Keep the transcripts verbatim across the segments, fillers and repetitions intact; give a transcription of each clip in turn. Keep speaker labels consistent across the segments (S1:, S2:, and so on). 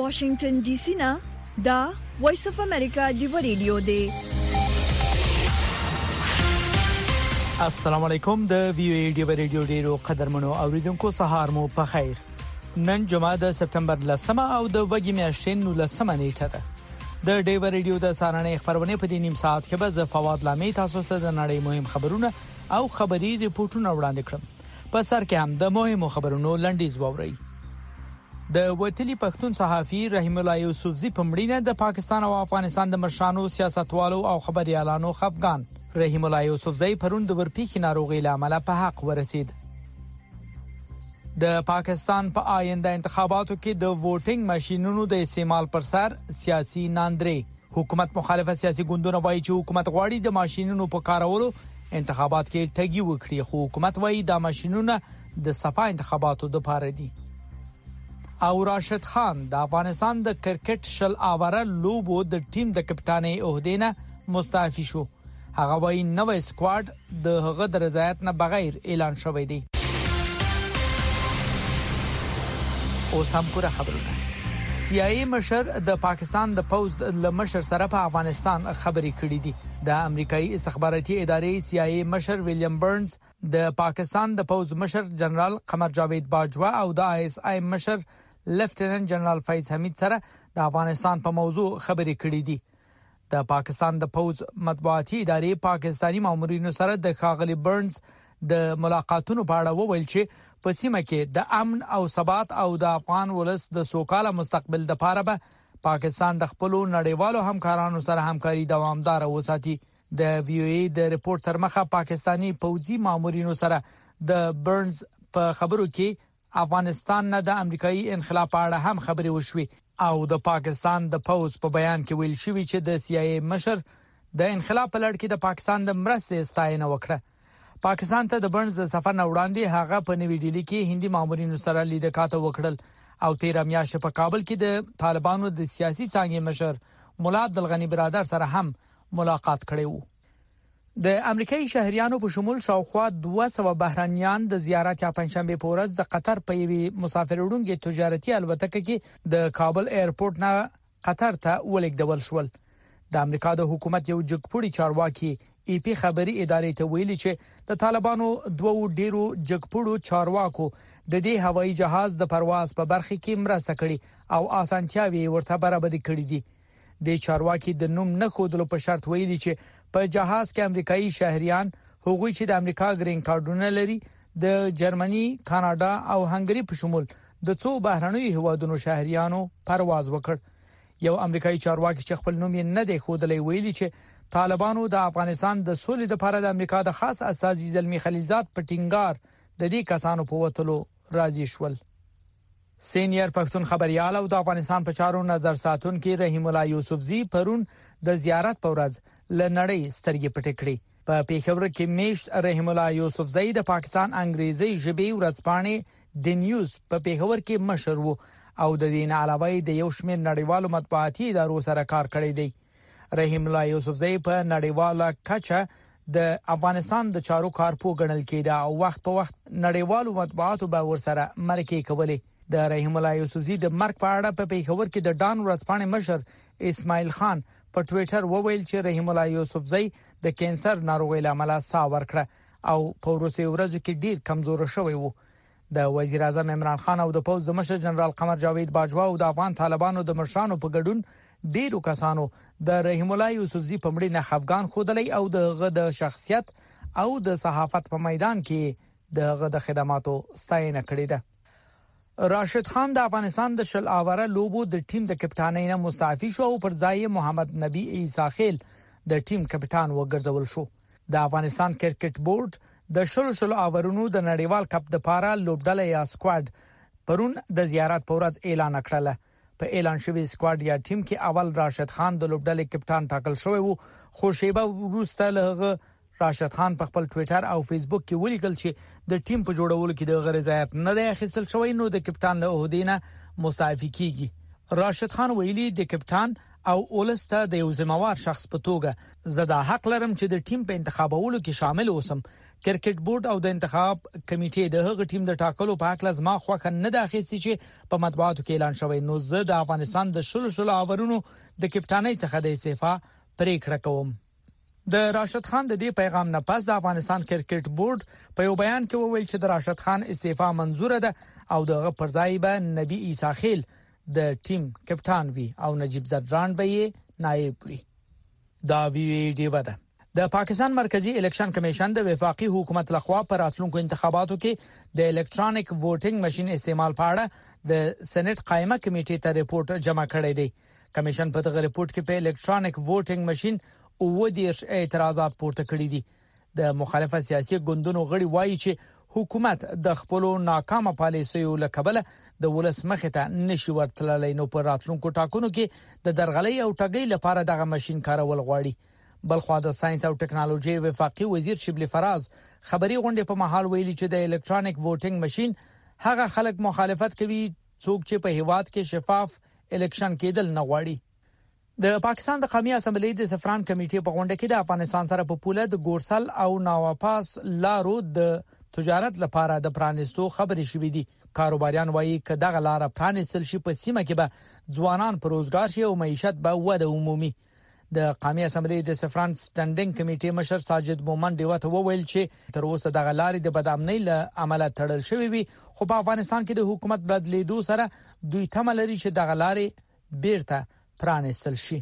S1: واشنگټن ډي سي نه دا وایس اف امریکا دی ریډیو دی.
S2: السلام علیکم. د وی او ای دی ریډیو ډیرو قدرمنو اوریدونکو سهار مو په خیر. نن جمعه د سپټمبر لسمه او د وګی میاشتې نو لسمه نیټه ده. د ډیو ریډیو د سارنې خبرونه په دې نیم ساعت کې به ز فواد لامي تاسو ته د نړۍ مهم خبرونه او خبري ریپورتونه وړاندې کړم. په سر کې هم د مهمو خبرونو لنډیز ووري. د وتلی پښتون صحافي رحیم الله یوسفزی په مړینه د پاکستان او افغانستان د مشرانو سیاستوالو او خبريالانو خفقان. رحیم الله یوسفزی پرون د ورپېښې ناروغي لامل په حق ورسید. د پاکستان په پا آینده انتخاباتو کې د ووټینګ ماشينونو د استعمال پر سر سیاسي ناندري. حکومت مخالفه سیاسي ګوندونه وایي چې حکومت غواړي د ماشينونو په کارولو انتخابات کې ټګي وکړي، خو حکومت وایي د ماشينونو د صفه انتخاباتو د پاره دي. او راشد خان د افغانستان د کرکټ شل آوره لوبو د ټیم د کپټانۍ عہده نه مستعفي شو. هغه وایي نوې سکواډ د هغه د رضایت نه بغیر اعلان شوی دی. اوس هم کومه خبرونه. سی آی ای مشر د پاکستان د پوز ل مشر سره په افغانستان خبرې کړې دي. د امریکایي استخباراتي ادارې سی آی ای مشر ویلیام برنز د پاکستان د پوز مشر جنرال قمر جاوید باجوا او د آی اس آی مشر لیفټیننټ جنرال فیض حمید سره د افغانستان په موضوع خبرې کړې دي. د پاکستان د پوز مطبوعاتي ادارې پاکستانی مامورینو سره د خاغلی برنز د ملاقاتونو په اړه وویل چې په سیمه کې د امن او ثبات او د افغان ولس د سوکاله مستقبل لپاره به پاکستان د خپل نړیوالو همکارانو سره همکاري دوامدار وساتي. د وی او ای د ریپورت تر مخه پاکستانی پوځي مامورینو سره د برنز په خبرو کې افغانستان نه د امریکایي انخلاء په اړه هم خبرې وشوي او د پاکستان د پوز په بیان کې ویل شوی چې د سی آی ای مشر د انخلاء په لړ کې د پاکستان د مرستې ستاینه وکړه. پاکستان ته د برنز د سفر نه وړاندې هغه په نوې ډیلی کې هندي مامورینو سره لیدکاته وکړل او تیر میاشت په کابل کې د طالبانو د سیاسي څانګې مشر مولا عبدالغنی برادر سره هم ملاقات کړی وو. د امریکایي شهريانو په شمول شاوخوا دوه سوه بهرانيان د زیارت یا پنځشنبه په ورځ د قطر په یوې مسافر وړونکي تجارتي الوتکه کې د کابل ایرپورټ نه قطر ته ولېږدول شول. د امریکا د حکومت یو جګپوړي چارواکي ای پی خبري ادارې ته ویلي چې د طالبانو دوه ډیرو جګپوړو چارواکو د دې هوایي جهاز د پرواز په برخه کې مرسته کړې او اسانتیاوي ورته برابر کړې دي. د چارواکي د نوم نه خودلو په شرط ویلي چې په جهاز کې امریکایي شهريان هغوی چې د امریکا گرین کارتونه لري د جرمني، کاناډا او هنګري په شمول د څو بهرنیو هیوادونو شهريانو پرواز وکړ. یو امریکایي چارواکي چې خپل نوم یې نه دی خودلې ویلي چې طالبانو د افغانستان د سولې لپاره د امریکا د خاص استازي زلمی خلیلزاد په ټینګار د دې کسانو په وټلو راضي شول. سینیئر پښتون خبريال او د افغانستان په چارو نظر ساتونکي رحیم الله یوسفزی پرون د زیارت په ورځ لنړۍ سترګې پټې کړې. په پیښور کې میشت رحیم الله یوسفزی د پاکستان انګریزي ژبې ورځپاڼې د نیوز په پیښور کې مشر وو او د دین علاوه د یو شمېر نړیوالو مطبوعاتي ادارو سره کار کړی دی. رحیم الله یوسفزی په نړیواله کچه د افغانستان د چارو کارپو ګڼل کېده او وخت په وخت نړیوالو مطبوعاتو به ورسره مرکې کولې. د رحیم الله یوسفزی د مرګ په اړه په پیښور کې د ډان ورځپاڼې مشر اسماعیل خان په ټوئیټر وویل چې رحیم الله یوسفزی د کینسر ناروغۍ لامل ساه ورکړه او په وروستیو ورځو کې ډیر کمزور شوی وو. د وزیر اعظم عمران خان او د پوز د مشر جنرال قمر جاوید باجوا او د افغان طالبانو د مشرانو په ګډون ډیرو کسانو د رحیم الله یوسفزی په مړینه خفقان خوده او د د شخصیت او د صحافت په میدان کې د د خدماتو ستاینه کړې ده. راشد خان د افغانستان د شل آوره لوبو د ټیم د کپټانۍ نه مستعفي شو او پر ځای محمد نبی عیسی خیل د ټیم کپټان وګرځول شو. د افغانستان کرکټ بورډ د شل شل آورونو د نړیوال کپ د پاره لوبډله یا سکواډ پرون د زیارت په ورځ اعلان کړل. په اعلان شوی سکواډ یا ټیم کې اول راشد خان د لوبډلې کپټان ټاکل شوی وو، خو شیبه وروسته له راشد خان په خپل ټوئیټر او فیسبوک کې ولیکل چې د ټیم په جوړولو کې د غرضیت نه دی اخیستل شوی نو د کپټان له عہدې نه مستعفي کیږي. راشد خان ویلي د کپټان او ولسته د یو ذمہوار شخص په توګه زدا حق لرم چې د ټیم په انتخابولو کې شامل اوسم. کرکټ بورډ او د انتخاب کمیټې د هغه ټیم د ټاکلو په حق لازمه خوخه نه داخلي چې په مطبوعاتو کې اعلان شوی. نو زه د افغانستان د شلو شلو اورونو د کپټانۍ څخه د استعفا پریکړه کوم. د راشد خان د دې پیغام نه پس د افغانستان کرکټ بورډ په یو بیان کې وویل چې د راشد خان استعفا منزور ده او دغه پر ځای به نبی عیسی خیل د ټیم کپټان وی او نجیب زدران به یې نائب وي. دا وی ډی ودا د پاکستان مرکزی الیکشن کمیشن د وفاقي حکومت لخوا پر راتلونکو انتخاباتو کې د الکترونیک ووټینګ ماشين استعمال په اړه د سېنات قائمه کمیټې ته ریپورت جمع کړی دی. کمیشن په دغه ریپورت کې په الکترونیک ووټینګ ماشين او د اعتراضات پورته کړی دي. د مخالفت سیاسي ګوندونو غړي وایي چې حکومت د خپل ناکامه پالیسیو لکبله د ولس مخې ته نشي ورتللی. نو پر راتلونکو ټاکنو کې د درغلۍ او ټګۍ لپاره دغه ماشين کارول غواړي. بلخو د ساينس او ټکنالوژي وفاقي وزیر شبلی فراز خبري غونډه په محل ویلي چې د الکترونیک ووټینګ ماشين هغه خلک مخالفت کوي څوک چې په هیواد کې شفاف الیکشن کېدل نه غواړي. د پاکستان د قومي اسمبلی د سفران کمیټې په غونډه کې د افغانستان سره په پوله د ګورسل او ناواپاس لارو د تجارت لپاره د پرانستو خبرې شوې دي. کاروباریان وایي چې دغه لار پرانستل شي په سیمه کې به ځوانان پر روزګار شي او معیشت به وده عمومي. د قومي اسمبلی د سفران سټانډینګ کمیټې مشر ساجد مومن دیوه ته وویل چې تر اوسه دغه لارې د بدامنۍ له عمله تړل شوې وي خو په افغانستان کې د حکومت بدلیدو سره دوی تمه لري چې دغه لارې بیرته پرانستل شي.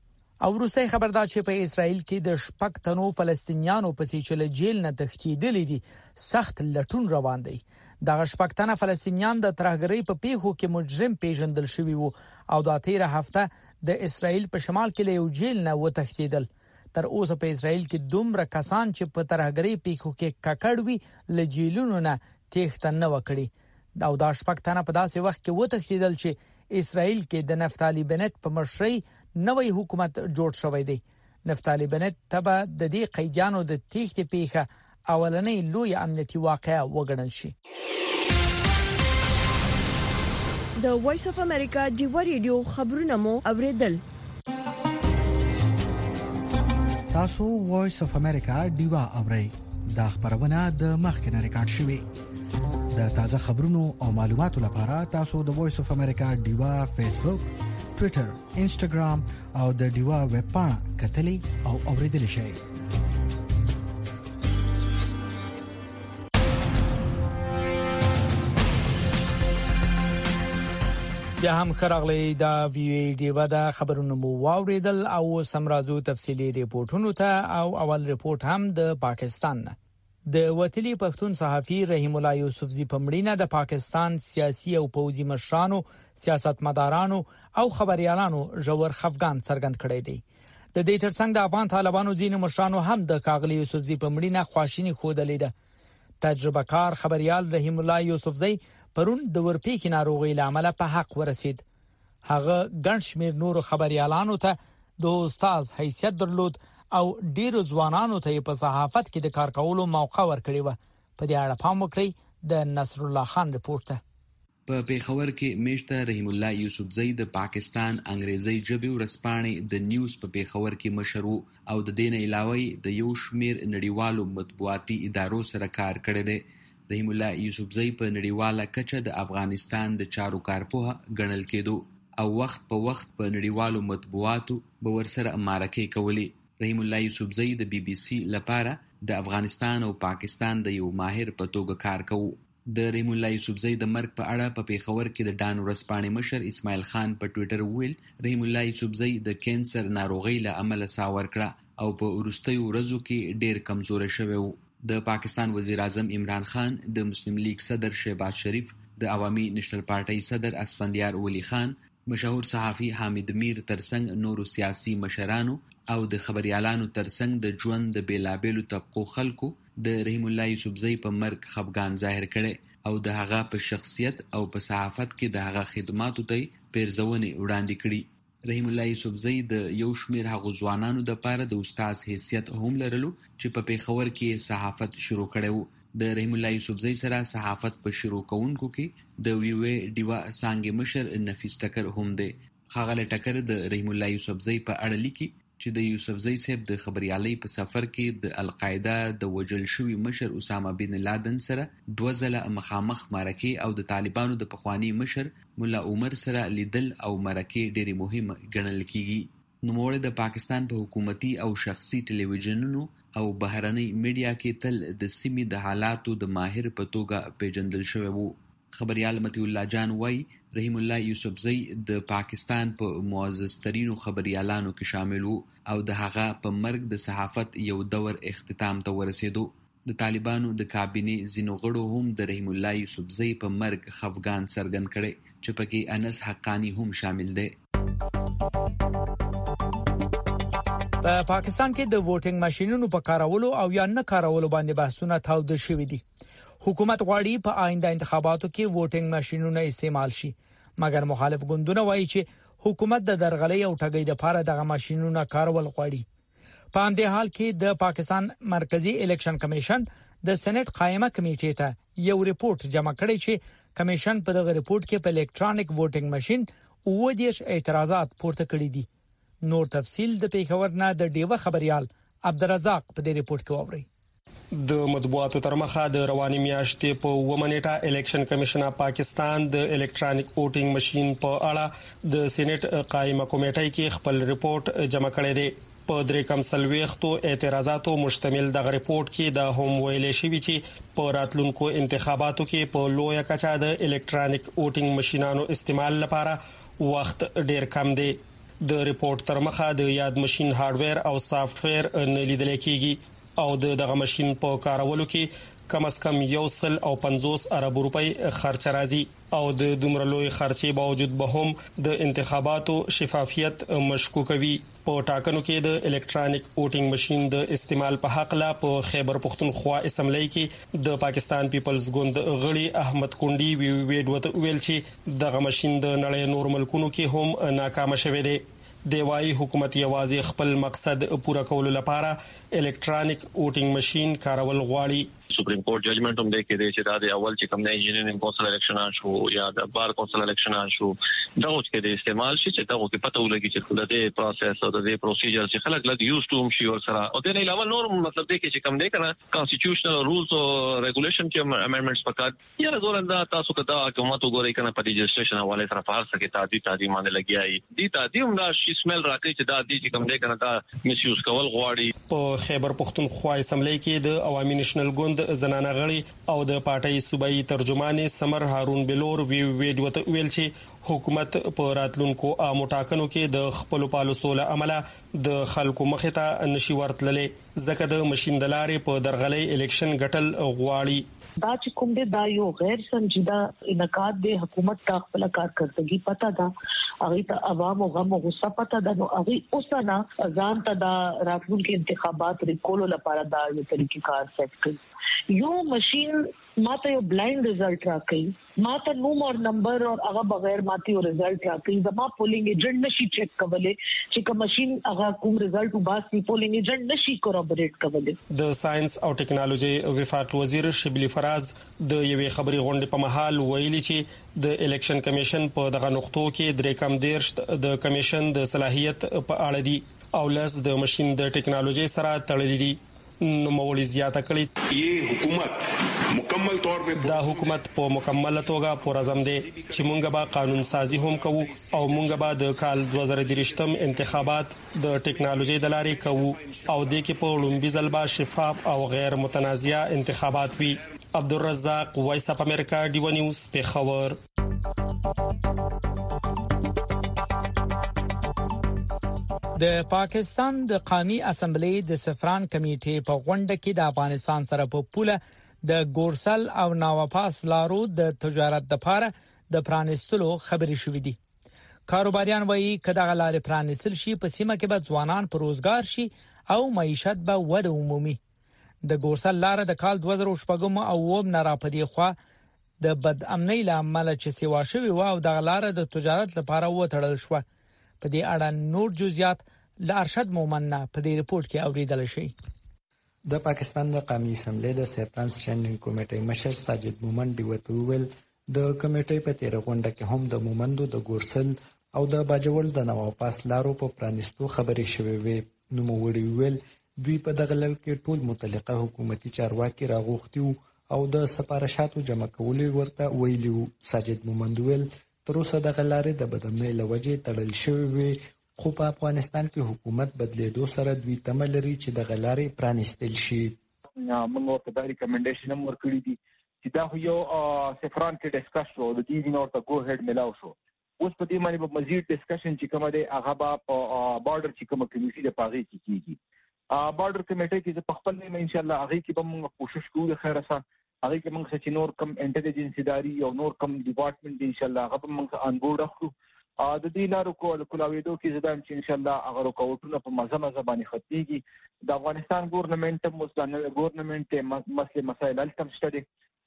S2: او روسي خبردار چې په اسرائیل کې د شپږ تنو فلسطینیانو په سیچل جیل نه تښتیدلې دي سخت لټون روان دی. دغه شپږ تنه فلسطینیان د ترهګرۍ په پیښو کې مجرم پیژندل شوی وو او د تیره هفته د اسرائیل په شمال کې له یو جیل نه وتښتیدل. تر اوسه په اسرائیل کې دومره کسان چې په ترهګرۍ پیښو کې ککړ وي له جیلونو نه تېښته نه وکړي. دا د شپږ تنه په داسې وخت کې وتښتیدل چې اسرائیل کې د نفتالی بنت په مشرۍ نوې حکومت جوړ شوی دی. نفتالی بنت تبع د دې قیدیانو د تېښتې پیښه اولنۍ لوی امنیتي واقعه وګڼل شي.
S1: د وایس اف امریکا ډیو ریډیو خبرونه مو اوریدل.
S3: تاسو وایس اف امریکا ډیو اورئ. دا خبرونه د مخکنه ریکارډ شوی. د تازه خبرونو او معلوماتو لپاره تاسو د وایس اف امریکا ډیو فیسبوک، ټوئیټر، انسټاګرام او د ډیو ویب پاڼه کتلی او اوریدل شئ.
S2: یا هم خراغلی دا وی ډیو دا خبرونه مو واوریدل او سمرازو تفصیلی ریپورتونو ته او اول ریپورت هم د پاکستان نه. د وتلی پښتون صحافي رحیم الله یوسفزی په مړینه د پاکستان سیاسي او پوځي مشرانو، سیاستمدارانو او خبريالانو ژور خفګان څرګند کړی دی. د دې ترڅنګ د افغان طالبانو ځینې مشرانو هم د کاغلی یوسفزی په مړینه خواشینی خوده لیده. تجربه کار خبريال رحیم الله یوسفزی پرون د ورپېکې ناروغي لامل په حق ورسید. هغه ګڼ شمېر نور خبريالانو ته د استاد حیثیت درلود او ډیرو ځوانانو ته په صحافت کې د کار کولو موقع ورکړی و. په دې اړه پام وکړئ د نصر الله خان ریپورت ته.
S4: په پیښور کې میشته رحیم الله یوسفزی د پاکستان انګریزي ژبې ورځپاڼې د نیوز په پیښور کې مشر او د دین علاوه د یو شمیر نړیوالو مطبوعاتي ادارو سره کار کړی دی. رحیم الله یوسفزی په نړیواله کچه د افغانستان د چارو کارپوه ګڼل کېدو او وخت په وخت په نړیوالو مطبوعاتو به ورسره معرکې کولې. رحیم الله یوسفزی د بی بی سی لپاره د افغانستان او پاکستان د یو ماهر په توګه کار کوي. د رحیم الله یوسفزی د مرګ په اړه په پیښور کې د ډان ورځپاڼې مشر اسماعیل خان په ټوئیټر ویل رحیم الله یوسفزی د کینسر ناروغۍ له امله ساه ورکړه او په وروستیو ورځو کې ډیر کمزوری شوی و. د پاکستان وزیر اعظم عمران خان، د مسلم لیگ صدر شهباز شریف، د عوامي نېشنل پارټۍ صدر اسفندیار ولی خان، مشهور صحافي حامد میر ترڅنګ نورو سیاسي مشرانو او د خبريالانو ترڅنګ د ژوند د بیلابېلو طبقو خلکو د رحیم الله یوسفزی په مرګ خفګان ظاهر کړي او د هغه په شخصیت او په صحافت کې د هغه خدماتو ته پیرزونې وړاندې کړي. رحیم الله یوسفزی د یو شمیر هغو ځوانانو د پاره د استاد حیثیت هم لرلو چې په پیښور کې صحافت شروع کړو. د رحیم الله یوسفزی سره صحافت په شروع کوونکو کې د ویوې ډیوا سانګ مشر نفیس ټکر هم دی. ښاغلی ټکر د رحیم الله یوسفزۍ په اړه لیکي چې د یوسفزۍ صاحب د خبریالۍ په سفر کې د القاعده د وژل شوي مشر اسامه بن لادن سره دوه ځله مخامخ مرکې او د طالبانو د پخوانی مشر مولا عمر سره لیدل او مرکې ډېرې مهمه ګڼل کیږي. نوموړی د پاکستان په حکومتي او شخصي ټلویزیونونو او بهرنۍ میډیا کې تل د سیمې د حالاتو د ماهر په توګه پیژندل شوی وو. خبریال مطیع الله جان وایي رحیم الله یوسفزۍ د پاکستان په معزز ترینو خبریالانو کې شامل وو او د هغه په مرګ د صحافت یو دور اختتام ته ورسېدو. د طالبانو د کابینې ځینو غړو هم د رحیم الله یوسفزۍ په مرګ خفګان څرګند کړی چې پکې انس حقانی هم شامل دی.
S2: په پاکستان کې د ووټینګ ماشينونو په کارولو او یا نه کارولو باندې بحثونه تاوده شوي دي. حکومت غواړي په آینده انتخاباتو کې ووټینګ ماشينونه استعمال شي، مګر مخالف ګوندونه وایي چې حکومت د درغلۍ او ټګۍ لپاره دغه ماشينونه کارول غواړي. په همدې حال کې د پاکستان مرکزی الیکشن کمیشن د سېنات قائمه کمیټې ته یو ریپورت جمع کړی چې کمیشن په دغه ریپورت کې په الکترونیک ووټینګ ماشين اووه دیرش اعتراضات پورته کړي دي. نور تفصیل د پیښور نه د ډیوه خبريال عبدالرزاق په دې ریپورت کې واوري.
S5: د مطبوعاتو تر مخه د رواني میاشتې په اووه نیټه الیکشن کمیشن اف پاکستان د الکترونیک ووټینګ ماشين په اړه د سېنات قائمه کمیټې کې خپل ریپورت جمع کړی دی. په درې کم سلويختو اعتراضاتو مشتمل دغه ریپورت کې د هم ویلې شوی چې په راتلونکو انتخاباتو کې په لویه کچه د الکترونیک ووټینګ ماشينانو استعمال لپاره وخت ډیر کم دی. د ریپورت تر مخه د یاد ماشين هارډویر او سافټویر نه لیدل کېږي او د دغه ماشين په کارولو کې کم از کم یو سل او پنځوس ارب روپۍ خرچ راځي او د دومره لوی خرچې باوجود به هم د انتخاباتو شفافیت مشکوکوي. په ټاکنو کې د الکترونیک ووټینګ ماشين د استعمال په حق لا په خیبر پختونخوا اسمبلی کې د پاکستان پیپلز ګوند غړي احمد کونډي ویډیو ویل چې دغه ماشين د نړۍ نور ملکونو کې هم ناکام شوی دی. دی وايي حکومت یوازې خپل مقصد پوره کولو لپاره الکترونیک ووټینګ ماشين کارول غواړي.
S6: سپریم کورټ ججمنټ هم دی کې دی چې دا د اول چې کوم نه انجینرینګ کونسل الیکشن شو یا د بار کونسل الیکشن شو دا اوس کې د استعمال شي چې دا او کې پته ولګي چې د دې پروسس او د دې پروسیجر چې خلک لږ یوز ټو هم شي ور سره او د نه علاوه نور مطلب دی چې کوم دی کنه کانسټیټیوشنل رولز او ریګولیشن کې امندمنټس پکار یا زور انده تاسو کدا حکومت وګورئ کنه په رجسټریشن حواله سره فارس کې تعدی تعدی باندې لګیایي دي تعدی هم دا شي سمل راکې چې دا دي چې کوم دی کنه دا میس یوز کول غواړي.
S5: په خیبر پختونخوا اسمبلی کې د عوامي نېشنل ګوند زنانه غړي او د پارټۍ صوبایي ترجمان سمر هارون بلور وی ویډیو ته ویل چې حکومت په راتلونکو عامو ټاکنو کې د خپل پالیسو له عمله د خلکو مخې ته نشي ورتللې ځکه د ماشين د لارې په درغلۍ الیکشن ګټل غواړي.
S7: دا چې کوم دی دا یو غیر سنجیده انعقاد دی. حکومت کا خپل کارکردګي پتا ده هغه ته عوام او غم او غصه پتا ده نو هغه اوسنه ځان ته دا راتلونکو انتخابات ریکولو لپاره دا یو طریقې کار سیټ کړي. یو ماشين ماته یو بلایند ریزلټ راکړي ماته نوم او نمبر او هغه بغیر ماته یو ریزلټ راکړي زما پولینګ ایجنټ نشي چیک کولای چې کوم ماشين هغه کوم ریزلټ وباسي پولینګ ایجنټ نشي کورابریټ کولای. د ساينس او ټیکنالوژي وفاقي وزیر شبلی فراز د یوې خبري غونډې په محل ویلي چې د الیکشن کمیشن په دغه نقطو کې درې کم دیرش د کمیشن د صلاحیت په اړه دي او لس د ماشين د ټیکنالوژي سره تړلي دي. نو مولوی زیاته کړی
S8: یہ حکومت مکمل طور په
S5: دا حکومت په مکمل توګه پرزم دی چې مونږ به قانون سازي هم کوو او مونږ به د کال دوه زره درشتم انتخابات د ټیکنالوژي د لارې کوو او د کې په لومبي ځل به شفاف او غیر متنازع انتخابات وي. عبدالرزاق وایس اف امریکا ډیو نیوز پیښور.
S2: د پاکستان د قومي اسمبلی د سفران کمیټې په غونډه کې د افغانستان سره په پوله د ګورسل او ناواپاس لارو د تجارت لپاره د پرانستلو خبرې شوې دي. کاروباریان وایي کله غلار پرانستل شي په سیمه کې به ځوانان پر روزګار شي او معیشت به وده عمومي. د ګورسل لار د کال دوه زره شپږم او اووم نه راپدې خو د بد امنۍ لامل چې سیوا شوی و او د غلار د تجارت لپاره وټړل شو. په دې اړه نور جزئیات ل ارشد مومن نه په دې ریپورت کې اوریدل شي.
S9: د پاکستان د قومي اسمبلی د سیپران سټینډینګ کمیټې مشر ساجد مومن دی ویل د کمیټې په تیر غونډه کې هم د مومندو د ګورسل او د باجوړ د نواپاس لارو په پرانیستو خبرې شوې وې. نوموړي ویل دوی په دغه لړ کې ټول متعلقه حکومتي چارواکي راغوښتي او د سفارشاتو جمع کولو ورته ویلي وو. ساجد مومند ویل تر اوسه دغه لارې د بدامنۍ له وجې تړل شوې وې، خو په افغانستان کې حکومت بدلیدو سره دوی تمه لري چې دغه لارې پرانیستل شي.
S10: موږ ورته دا ریکمنډیشن هم ورکړي دي چې دا خو یو سفران کې ډسکس شو، د دې نه ورته ګو هیډ ملاو شو. اوس په دې باندې به مزید ډسکشن چې کومه دی هغه به په بارډر چې کومه کمیټي د پاغې کې کیږي. بارډر کمیټي کې په خپل نه ان شاء الله هغه کې به موږ کوشش کوو د خیره سره هغه کې موږ چې نور کم انټيليجنس اداري او نور کم ډپارټمنټ ان شاء الله هغه به موږ ان بورډ اخلو. د دې لارو کول کولاویدو کې زدان چې ان شاء الله هغه رکاوټونه په مزه مزه باندې ختميږي. د افغانستان ګورنمنت مسلمان ګورنمنت مسله مسائل التم سټډي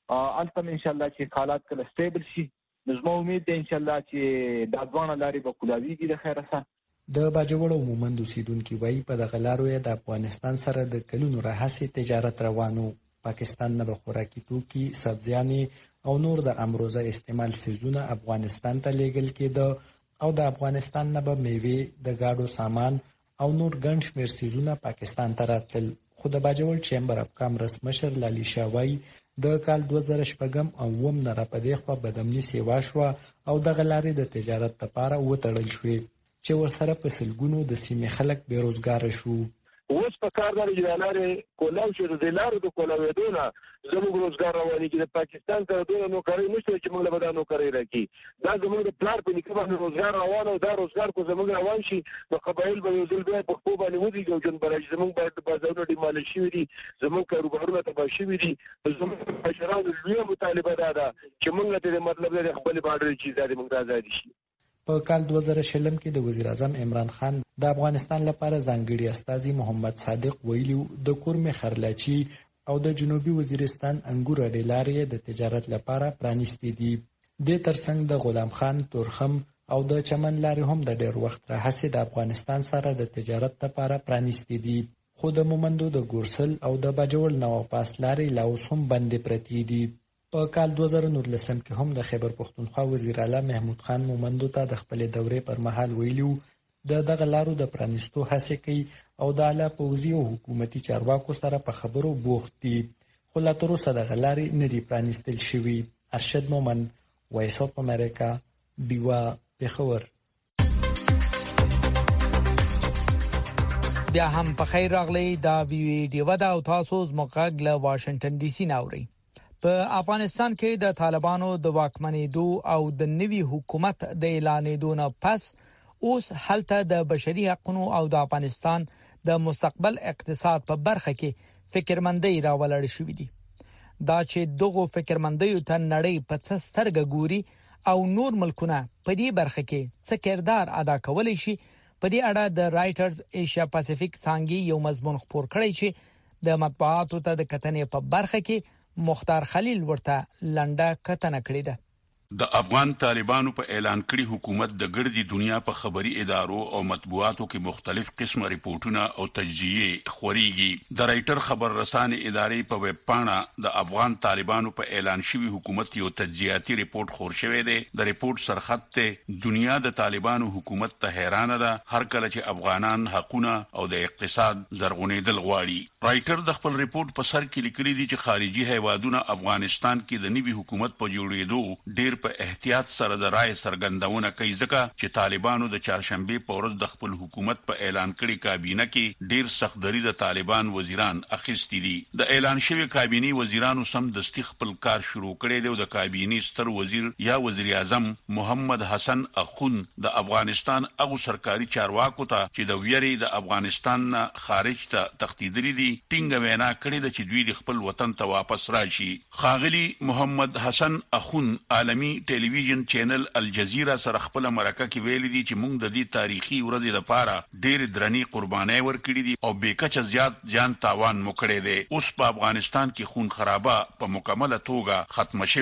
S10: التم ان شاء الله چې حالات کله سټیبل شي، زما امید ده ان شاء الله چې دا ځوان لارې به کولاویږي د خیره سره.
S9: د باجوړ او مومند اوسیدونکو وایي په دغه لارو یې د افغانستان سره د کلونو راهیسې تجارت روانو. پاکستان نه به خوراکي توکي، سبزیانې او نور د امروزه استعمال سیزونه افغانستان ته لیږل کېده او د افغانستان نه به میوې، د گاډو سامان او نور ګڼ شمېر سیزونه پاکستان ته راتلل. خو د باجوړ چیمبر اف کامرس مشر لالي شاه وایي د کال دوه زره شپږم او اووم نه راپدې خوا بدامني سیوا شوه او دغه لارې د تجارت لپاره وتړل شوې چې ورسره په سلګونو د سیمې خلک بیروزګاره شو.
S11: اوس په کار باندې چې د لارې کولاو شو، د لارو د کولاوېدو نه زموږ روزګار رواني کې د پاکستان سره دونه نوکرۍ نشته چې موږ له به دا نوکرۍ راکړي. دا زموږ د پلار په نیکه باندې روزګار روان او دا روزګار کو زموږ روان شي نو قبایل به یو ځل بیا په خپل باندې ودرېږي او جون برابر زموږ باید بازارونه ډیمال شوي دي، زموږ کاروبارونه تباه شوي دي. زموږ مشرانو لویه مطالبه دا ده چې موږ ته د مطلب د خپل بارډر چې ځای موږ آزاد شي.
S9: په کال دوه زره شلم کې د وزیر اعظم عمران خان د افغانستان لپاره ځانګړي استازي محمد صادق ویلي د کورمې خرلاچي او د جنوبي وزیرستان انګور ډیلارې د تجارت لپاره پرانیستي دي. د ترڅنګ د غلام خان تورخم او د چمن لارې هم د ډېر وخت راهیسې د افغانستان سره د تجارت لپاره پرانیستي دي، خو د مومندو د ګورسل او د باجوړ نواپاس لارې لا اوس هم بندې پرتې دي. په کال دوه زره نولسم کې هم د خیبر پښتونخوا وزیر اعلی محمود خان مومندو ته د خپلې دورې پر مهال ویلي د دغه لارو د پرانیستو هڅې کوي او د اعلی پوځي او حکومتي چارواکو سره په خبرو بوخت دي، خو لا تر اوسه دغه لارې نه دي پرانیستل شوي. ارشد مومند، وایس اف امریکا، ډیوا، پېښور.
S2: بیا هم په خیر راغلی دا وی ډیوا دا او تاسو زموږ له واشنگټن ډي سي ناوړي. په افغانستان کې د طالبانو د واکمنېدو او د نوي حکومت د اعلانېدو نه پس اوس هلته د بشري حقوقو او د افغانستان د مستقبل اقتصاد په برخه کې فکرمندۍ راولړ شوې دي. دا چې دغه فکرمندۍ ته نړۍ په څه سترګه ګوري او نور ملکونه په دې برخه کې څه کردار ادا کولی شي، په دې اړه د رائټرز ایشیا پاسفیک څانګې یو مضمون خپور کړی چې د مطبوعاتو ته د کتنې په برخه کې مختار خلیل ورته لنډه کتنه کړې ده.
S12: د افغان طالبانو په اعلان کړي حکومت د ګردي دنیا په خبري ادارو او مطبوعاتو کې مختلف قسمه ریپورتونه او تجزیه خوريږي. د رائټر خبر رسانې ادارې په ویب پاڼه د افغان طالبانو په اعلان شوی حکومت یو تجزیاتي ریپورت خور شوی دی. د ریپورت سرخط ته دنیا د طالبانو حکومت ته حیرانه ده هر کله چې افغانان حقونه او د اقتصاد زرغونېدل غواړي. رائټر د خپل ریپورت په سر کې لیکلي دي چې خارجي هیوادونه افغانستان کې د نوي حکومت په جوړېدو ډېر په احتیاط سره د رائے سرګندونه کوي ځکه چې طالبانو د چهارشنبه په ورځ د خپل حکومت په اعلان کړي کابینه کې ډیر سختدري د طالبان وزیران اخیستي دي. د اعلان شوی کابینه وزیرانو سم دستي خپل کار شروع کړی دی. د کابینه ستر وزیر یا وزیر اعظم محمد حسن اخون د افغانستان هغه سرکاري چارواکو ته چې د ویری د افغانستان خارج ته تختیدري دي ټینګ وینا کړې ده چې دوی د خپل وطن ته واپس راشي. خاغلی محمد حسن اخون عالمی ټلویزیون چینل الجزیره سره خپل مرکه کې ویلي دي چې موږ د دې تاریخي ورځې لپاره ډېر درنې قربانۍ ورکړې دي او بیکچه زیات جان تاوان مو کړی دی. اوس په افغانستان کې خون خرابه په مکمله توګه ختمه شوې ده.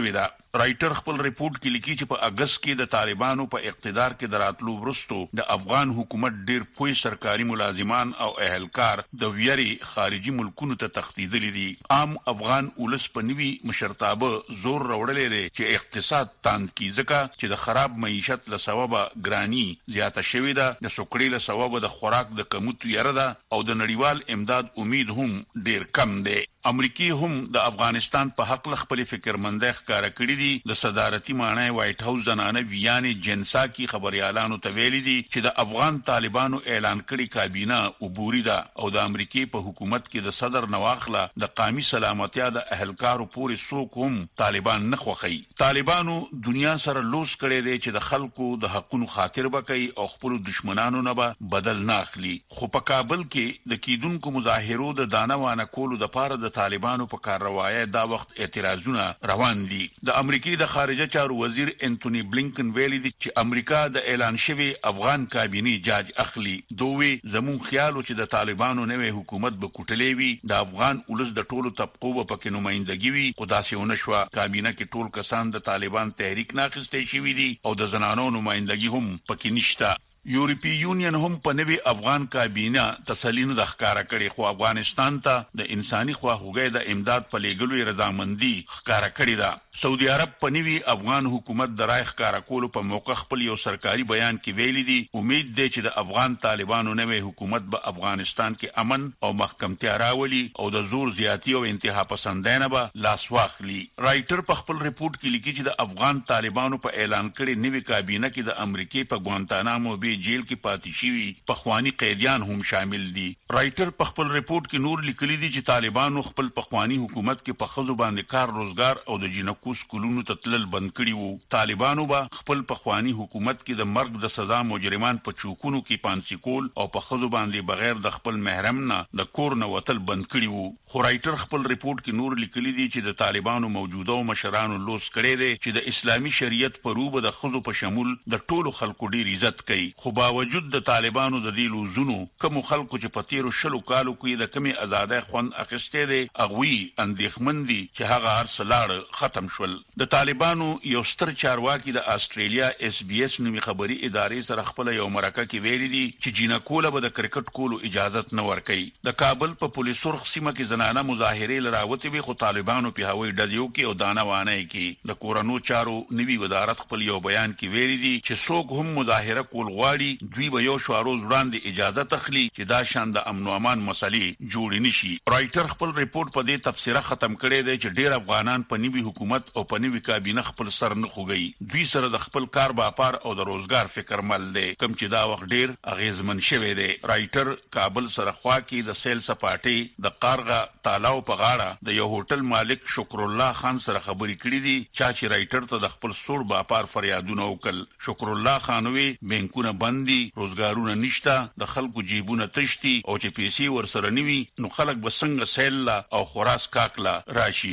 S12: رائټر خپل ریپورت کې لیکي چې په اگست کې د طالبانو په اقتدار کې دراتلو ورستو د افغان حکومت ډیر پوي سرکاري ملازمان او اهلکار د ویری خارجي ملکونو ته تخدیدلې دي. عام افغان ولس په نوي مشرتابه زور راوړلې دي چې اقتصاد تاند کی ځکه چې د خراب معیشت له سببه ګرانی زیاته شوې ده، د سوکړې له سببه د خوراک د کمښت یره ده او د نړیوال امداد امید هم ډیر کم دی. امریکای هم د افغانستان په حق خپل فکرمندۍ ښکارا کړی دي. د صدارتي مانای وایټ هاوس زنانه ویانې جنساکی خبريالانو ته ویلي دي چې د افغان طالبانو اعلان کړی کابینه عبوري ده او د امریکای په حکومت کې د صدر نواخله د قومي سلامتیا د اهلکارو پورې څوک هم طالبان نه خوخي. طالبانو دنیا سره لوس کړی دی چې د خلکو د حقونو خاطر وکړي او خپل دشمنانو نه به بدل نه اخلي. خو په کابل کې د کیدونکو مظاهرو د دانوانه کولو د پاره د طالبانو په کاروایی دا وخت اعتراضونه روان دي. د امریکای د خارجه چارو وزیر انټونی بلینکن ویلي دي چې امریکا د اعلان شوی افغان کابینه جاج اخلي. دوی زمون خیالو چې د طالبانو نوې حکومت به کوټلې وي، د افغان ولس د ټولو طبقو په کې نمائندګي وي. خداسي ونشوا کابینه کې ټول کسان د طالبان تحریک ناخسته شوی دي او د زنانو نمائندګي هم پکې نشته. یورپی یونین هم په نوې افغان کابینه تسلینو د ښکارا کړي، خو افغانستان ته د انساني خواخوږۍ د امداد په لېګلو رضامندي ښکارا کړي ده. سعودي عرب په نوې افغان حکومت د رای ښکارا کولو په موقع خپل یو سرکاري بیان کې ویلي دي امید دی چې د افغان طالبانو نوې حکومت به افغانستان کې امن او محکمتیا راولي او د زور زیاتی او انتها پسندانه به لاس واخلي. رائټر په خپل ریپورت کې لیکي چې د افغان طالبانو په اعلان کړي نوې کابینه کې د امریکای په ګوانتانامو جیل کې پاتې شوی پخوانی قیدیان هم شامل دي. رائټر په خپل ریپورت کې نور لیکلي دي چې طالبانو خپل پخوانی حکومت کې په خزو باندې کار روزګار او د جنکو سکولونو ته تلل بند کړي وو. طالبانو به خپل پخوانی حکومت کې د مرګ د سزا مجرمان په چوکونو کې پانسي کول او په خزو باندې بغیر د خپل محرم نه د کور نه وتل بند کړي وو. خو رائټر خپل ریپورت کې نور لیکلي دي چې د طالبانو موجوده مشرانو لوس کړي دي چې د اسلامي شریعت په روبه د خزو په شمول د ټولو خلکو ډیر عزت کوي. خو باوجود د طالبانو د دې لوزونو کوم خلکو چې په تیرو شلو کالو کې د کمی آزادۍ خوند اخیسته دي اغوی اندېښمن دي چې هغه ارسلاړ ختم شول. د طالبانو یو ستر چارواکي د استرالیا اس بي اس نومي خبري ادارې سره خپل یو مرکه کې ویلي دي چې جینکوله به د کرکټ کولو اجازه نه ورکړي. د کابل په پولیس سرخ سیمه کې زنانه مظاهره لراوته وي، خو طالبانو په هوایي ډزیو کې او دانوانه کې د کورونو چارو نوي وزارت خپل یو بیان کې ویلي دي چې څوک هم مظاهره کول غواړي دوی به یو شوارو وړاندې اجازه تخلي چې دا شان د امن او امان مسلې جوړ نشي. رائټر خپل ریپورت په دې تفسیره ختم کړی دی چې ډیر افغانان په نوي حکومت او په نوي کابینه خپل سر نه خوږي. دوی سره د خپل کار باپار او د روزګار فکر مل دی کوم چې دا وخت ډیر اغیزمن شوی دی. رائټر کابل سره خوا کې د سیل سپاټي د قارغه تالاو په غاړه د یو هوټل مالک شکر الله خان سره خبرې کړې دي چې رائټر ته د خپل سور باپار فریادونه وکړل. شکر الله خانوي بانکونه بندي، روزګارونه نشته، د خلکو جیبونه تشتي او چې پیسې ورسره نیوي نو خلک به څنګه سیل او خوراس کاکلا راشي.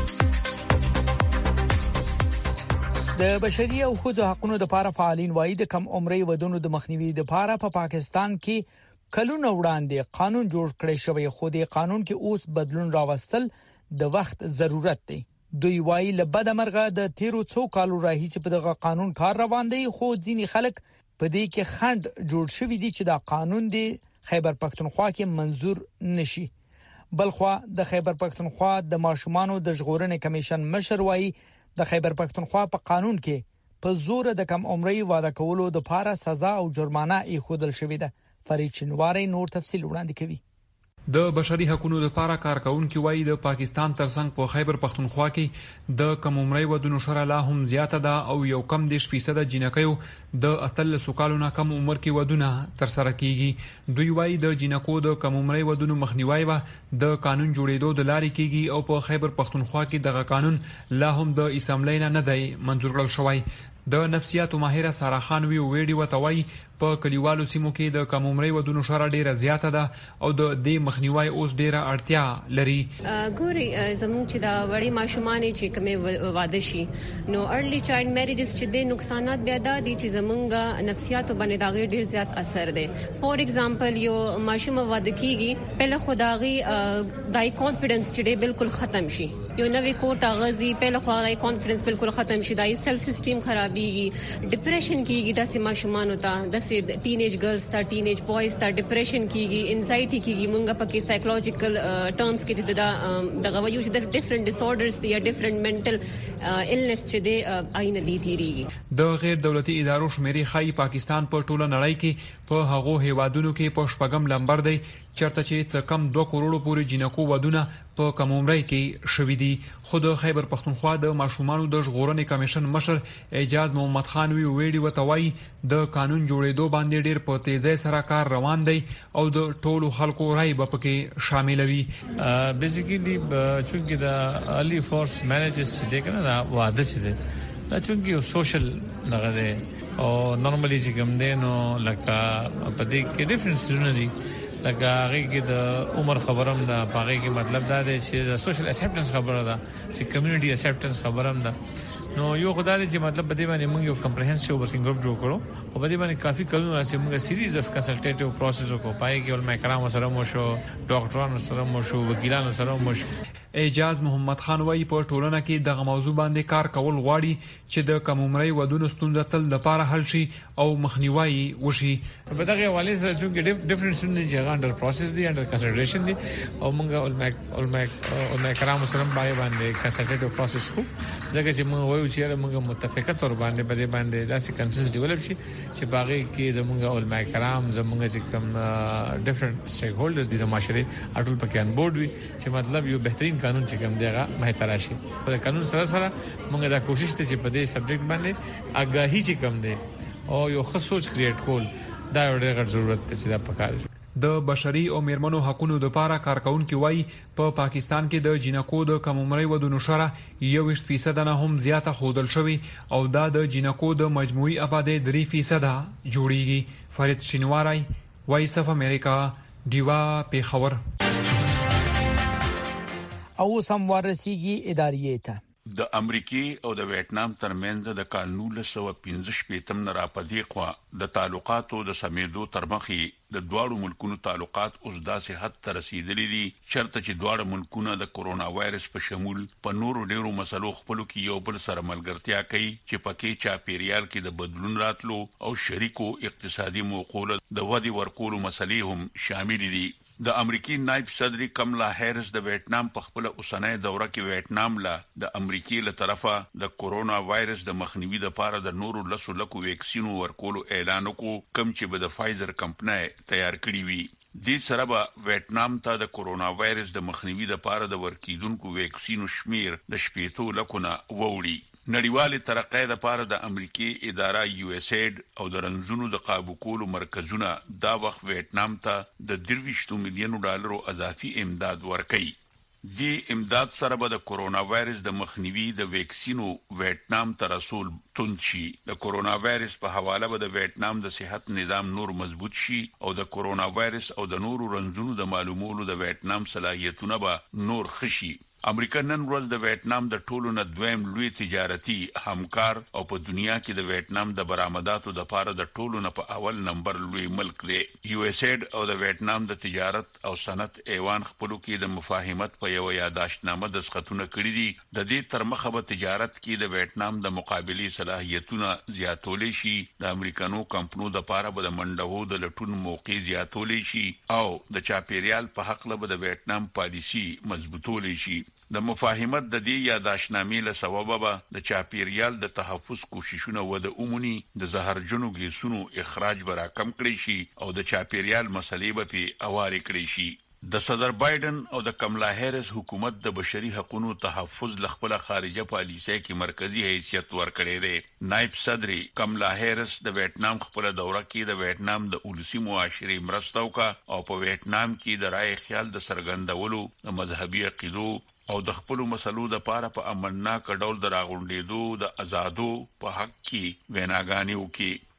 S2: د بشري او ښځو حقوقو لپاره فعالین وایي د کم عمري ودونو د مخنیوي لپاره په پا پاکستان کې کلونه وړاندې قانون جوړ کړی شوی، خو د قانون کې اوس بدلون راوستل د وخت ضرورت دی. دوی وایي له بده مرغه د تیرو څو کالو راهیسې په دغه قانون کار روان دی، خو ځینې خلک په دې کې خند جوړ شوی دی چې دا قانون دی خیبر پختونخوا کې منظور نشي. بلخوا د خیبر پختونخوا د ماشومانو د ژغورنې کمیشن مشر وایي د خیبر پختونخوا په قانون کې په زور د کم عمري واده کولو د لپاره سزا او جرمانه ایښودل شوې ده. فرید شنواری نور تفصیل وړاندې کوي.
S13: د بشري حقوقو لپاره کارکونکو وایي د پاکستان ترڅنګ په خیبر پختونخوا کې د کم عمري ودونو شرح لا هم زیاته ده او یو کم دیش فیصد جنکیو د اتل سکالو نه کم عمر کې ودونه تر سره کیږي. دوی وایي د جنکو د کم عمري ودونو مخنیوي به د قانون جوړېدو د لارې کیږي او په خیبر پختونخوا کې دغه قانون لا هم د اسمبلی نه دی منظور کړل شوی. د نفسیاتو ماهره سارا خان وی ویډیو وتوي په کلیوالو سیمو کې د کم عمري ودونو شرح ډیره زیاته ده او د دې مخنیوي اوس ډیره اړتیا لري.
S14: ګوري زموږ چې دا وړي ماشومان چې کومه واده شي نو ارلی چایلډ میریجز چې د نقصانات بیا د دي چې زمونږ نفسیاتو باندې دا ډیر زیات اثر دی. فور ایگزامپل یو ماشوم واده کیږي پهله خدایي دای کانفیډنس چې بالکل ختم شي یو نوې کور ته غزي په لخوا کانفیډنس بالکل ختم شي دای سلف اسټیم خرابيږي ډیپریشن کیږي د سیمه شومان ته د ټینیج ګرلز ته ټینیج بوایز ته ډیپریشن کیږي انزایټي کیږي مونږ پکې سایکولوژیکل ټرمز کې د دغه وایو چې د ډیفرنٹ ډیسورډرز دي یا ډیفرنٹ منټل النس چې د آینه دي تیریږي
S13: د غیر دولتي ادارو شمیرې خای پاکستان په ټوله نړۍ کې په هغو هیوادونو کې په شپږم لمبر دی چرته چې څه کم دوه کروڑو پورې جنکو ودونه په کم عمرۍ کې شوې دي. خود خیبر پښتونخوا د ماشومانو د ژغورنې کمیشن مشر اعجاز محمد خان وی ویډیو وتوي د قانون جوړېدو باندې ډېر په تیزی سره کار روان دی او د ټولو خلکو رائے به پکې شامل وي.
S15: بیسیکلی چونکی د ارلی فورس مینیجرز چې دغه نه واده چې دی دا چونکی یو سوشل دغه دی او نورمالي چې کوم دی نو لکه په دې کې ډیفرنس زونه دي لکه هغه کې د عمر خبرم ده هغه کې مطلب دا دی چې سوشل اکسپټنس خبره ده چې کمیونټي اکسپټنس خبرم ده نو یو خدای چې مطلب بده باندې موږ یو کمپریهنسیو ورکینګ ګروپ جوړ کړو او بده باندې کافي کلونه راځي موږ سیریز اف کنسلټیټیو پروسس وکړو پای کې علماء کرام سره مو شو ډاکټرانو سره مو شو وکیلانو سره مو شو.
S13: اعجاز محمد خان وايي په ټولنه کې دغه موضوع باندې کار کول غواړي چې د کم عمرۍ ودونو ستونزه تل د پاره حل شي او مخنیوي وشي.
S15: په دغه حواله سره چې ډیفرنس نه چې انډر پروسس دي انډر کنسیډریشن دي او موږ علماء علماء علماء کرام سره باندې کنسلټیټیو پروسس کو ځکه چې موږ وایو چې موږ متفقه تور باندې باندې باندې داسې کنسنس ډیولپ شي چې باغې کې زموږ علماء کرام زموږ چې کوم ډیفرنٹ سټیک هولډرز دي د معاشري اټول پکې ان بورډ وي چې مطلب یو بهترین قانون چې کوم دیغه مه تراشي په قانون سره سره موږ دا کوشش ته چې په دې سبجیکټ باندې آگاهی چې کوم دی او یو ښه سوچ کریټ کول دا ډېر ضرورت دی چې دا پکاره
S13: د بشري او میرمنو حقوقو لپاره کارکونکو وایي په پاکستان کې د جنکو د کم عمرۍ ودونو شره یو فیصد نه هم زیاته خودل شوی او دا د جنکو د مجموعي آبادی درې فیصد جوړیږي. فرید شینواری وایس اف امریکا دیوا پیښور.
S2: او سم ورسیږي ادارې ته
S12: د امریکای او د ویتنام ترمنځ د کال نولس سوه پنځه شپږم نه راپدې خوا د تعلقاتو د سمیدو ترمخي د دواړو ملکونو تعلقات اوس داسې حد ته رسیدلي دي چرته چې دواړه ملکونه د کورونا وایرس په شمول په نورو ډیرو مسلو خپلو کې یو بل سره ملګرتیا کوي چې پکې چاپیریال کې د بدلون راتلو او شریکو اقتصادي موقول د ودی ورکولو مسلې هم شامل دي. د امریکای نائب صدر کملا هریس د ویتنام په خپل اوسنۍ دوره کې ویتنام لا د امریکای له طرفه د کورونا وایرس د مخنیوي لپاره د نورو لسو لکو ویکسینو ورکولو اعلان وکړ کم چې به د فایزر کمپنۍ تیار کړی وي. د سره به ویتنام ته د کورونا وایرس د مخنیوي لپاره د ورکیدونکو ویکسینو شمیر د شپږ لکو نه ووړي. نړیوال ترقۍ لپاره د امریکای اداره یو اس ایډ او د رنځونو د قابو کولو مرکزونه دا وخت ویتنام ته د درویشت میلیونو ډالرو اضافي امداد ورکړي. د امداد سره به د کورونا وایرس د مخنیوي د ویکسینو ویتنام ته رسول توند شي. د کورونا وایرس په حواله به د ویتنام د صحت نظام نور مضبوط شي او د کورونا وایرس او د نورو رنځونو د معلومولو د ویتنام صلاحیتونه به نور خشي. امریکا نن ورځ د ویتنام د ټولو نه دویم لوی تجارتي همکار او په دنیا کې د ویتنام د برآمداتو د پاره د ټولو نه په اول نمبر لوی ملک دی. یو اس ایډ او د ویتنام د تجارت او صنعت ایوان خپلو کې د مفاهمت په یو یاداشتنامه دسخطونه کړی دي. د دې تر مخه به تجارت کې د ویتنام د مقابلي صلاحیتونه زیاتول شي. د امریکانو کمپنیو د پاره به د منډو د لټون موقع زیاتول شي او د چاپیریال په حق له د ویتنام پالیسی مضبوطول شي. د مفاهمت د دې یاداشتنامې له سببه به د چاپیریال د تحفظ کوششونه و د عمومي د زهرجنو ګیسونو اخراج به راکم کړي شي او د چاپیریال مسلې به په اواره کړي شي. د صدر بایدن او د کملا هریس حکومت د بشري حقوقو تحفظ لخپله خارجه پالیسۍ کې مرکزی حیثیت ورکړی دی. نائب صدر کملا هریس د ویتنام خپل دوره کې د ویتنام د اولسي معاشري مرسته وکړه او په ویتنام کې د رائے خیال د سرګندولو د مذهبي عقیدو او د خپل مسلو د پاره په امنناک ډول د راغونډېدو د آزادو په حق کې ویناګانې وکړي.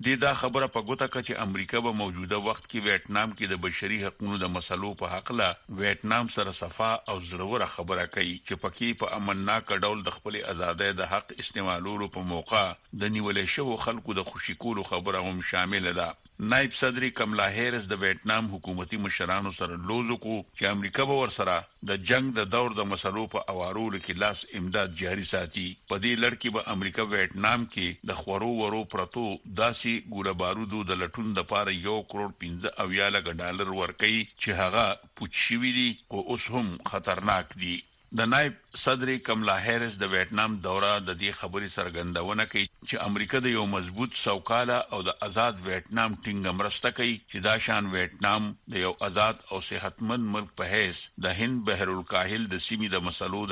S12: د دا خبره په ګوته کړه چې امریکا به موجوده وخت کې ویتنام کې د بشري حقوقو د مسلو په حق له ویتنام سره صفا او زړوره خبره کوي چې پکې په امنناک ډول د خپل ازادۍ د حق استعمالولو په موقع د نیولې شو خلکو د خوشی کولو خبره هم شامل ده. نائب صدر کملا هیرس د ویتنام حکومتي مشرانو سره لوزو کو چې امریکا به ورسره د جنگ د دور د مسلو په اوارولو کې لاس امداد جاري ساتي. په دې لړ کې به امریکا ویتنام کې د خورو ورو پرتو داسي ګوله بارودو د لټون د پاره یو کروڑ پنځه اویا لک ډالر ورکړي چې هغه پوښښوي دي او اوس هم خطرناک دي. د نائب صدر کملا هیرس د ویتنام دوره د دې خبرې سرګندونه کوي چې امریکا د یو مضبوط سوکاله او د آزاد ویتنام ټینګ مرسته کوي چې دا شان ویتنام د یو آزاد او صحتمند ملک په حیث د هند بحر الکاهل د سیمې د مسلو